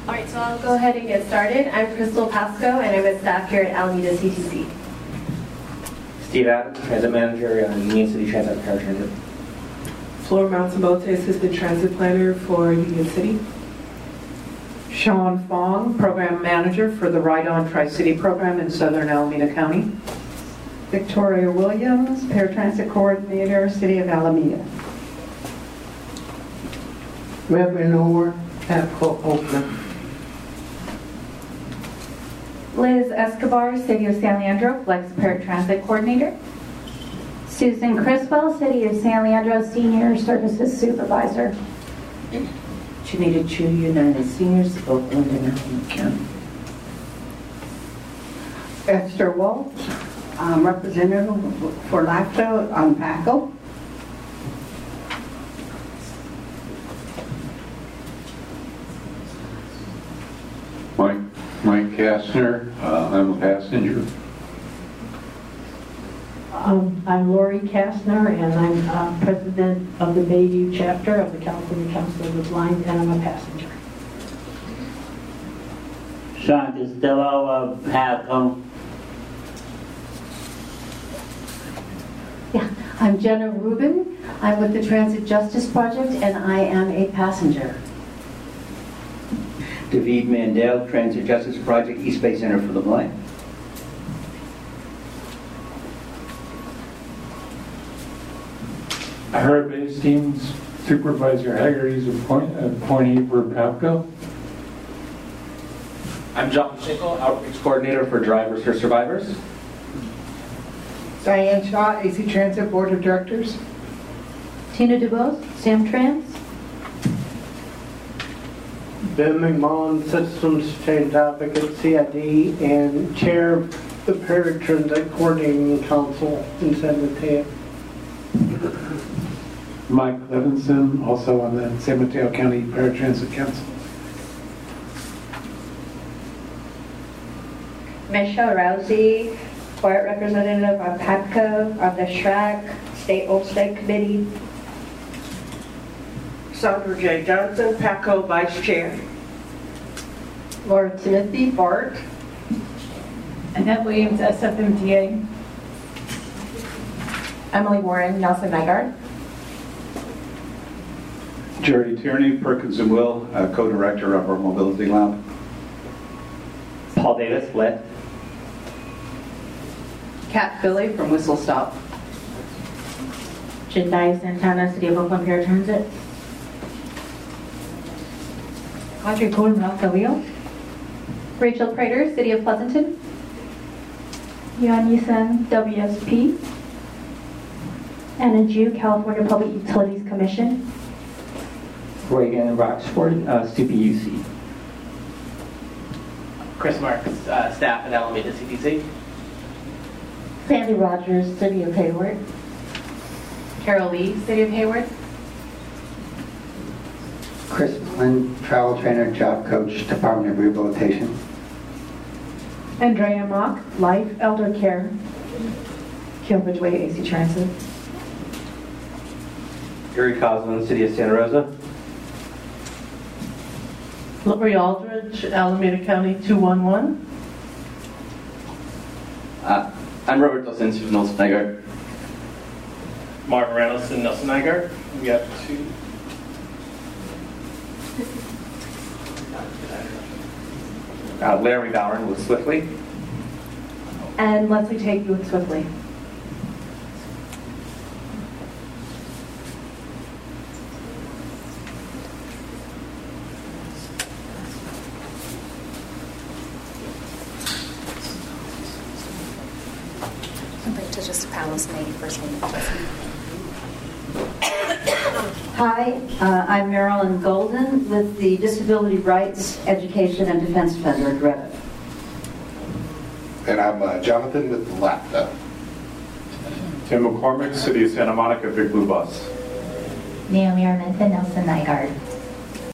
All right, so I'll go ahead and get started. I'm Crystal Pasco, and I'm a staff here at Alameda CTC. Steve Adams, Transit Manager, Union City Transit Paratransit. Flor Monsabote, Assistant Transit Planner for Union City. Sean Fong, Program Manager for the Ride On Tri-City Program in Southern Alameda County. Victoria Williams, Paratransit Coordinator, City of Alameda. Reverend Orr, Tapco, Oakland. Liz Escobar, City of San Leandro, Flex Paratransit Coordinator. Susan Criswell, City of San Leandro Senior Services Supervisor. Janita Chu, United Seniors, Oakland and Alameda County. Esther Walsh, Representative for LAFTA on PACO. Mike Kastner, I'm a passenger. I'm Lori Kastner, and I'm President of the Bayview chapter of the California Council of the Blind, and I'm a passenger. Sean Costello of PACO. Yeah, I'm Jenna Rubin. I'm with the Transit Justice Project, and I am a passenger. David Mandel, Transit Justice Project, East Bay Center for the Blind. Herb Hastings, Supervisor Haggerty's appointee for PAPCO. I'm John Schinkel, Outreach Coordinator for Drivers for Survivors. Diane Shaw, AC Transit Board of Directors. Tina DuBose, Samtrans. Ben McMullen, Systems Change Advocate, CID, and Chair of the Paratransit Coordinating Council in San Mateo. Mike Levinson, also on the San Mateo County Paratransit Council. Michelle Rousey, Board Representative of PAPCO, of the SHRAC, Old State Committee. Sandra J. Johnson, PACO Vice Chair. Laura Timothy, BART. Annette Williams, SFMTA. Emily Warren, Nelson Nygaard. Jerry Tierney, Perkins and Will, Co-Director of our Mobility Lab. Paul Davis, Lit. Kat Philly from Whistle Stop. Jendai Santana, City of Oakland Paratransit. Audrey Cohen, Rock-Leo. Rachel Prater, City of Pleasanton. Yuan Yisan, WSP. Anna Ju, California Public Utilities Commission. Reagan Roxford, CPUC. Chris Marks, staff at Alameda CTC. Sandy Rogers, City of Hayward. Carol Lee, City of Hayward. Chris Flynn, Travel Trainer, Job Coach, Department of Rehabilitation. Andrea Mock, Life Elder Care. Cambridge Way, AC Transit. Gary Coslin, City of Santa Rosa. Lori Aldridge, Alameda County 211. I'm Robert Delsinski from Nelson Nygaard. Martin Reynolds and Nelson Nygaard. We have two. Larry Bowern with Swiftly. And Leslie Tate with Swiftly. To just Palace May first name. Hi, I'm Marilyn Golden with the Disability Rights, Education, and Defense Fund, DREDA. And I'm Jonathan with LAFTA. Tim McCormick, City of Santa Monica, Big Blue Bus. Naomi Armenta, Nelson Nygaard.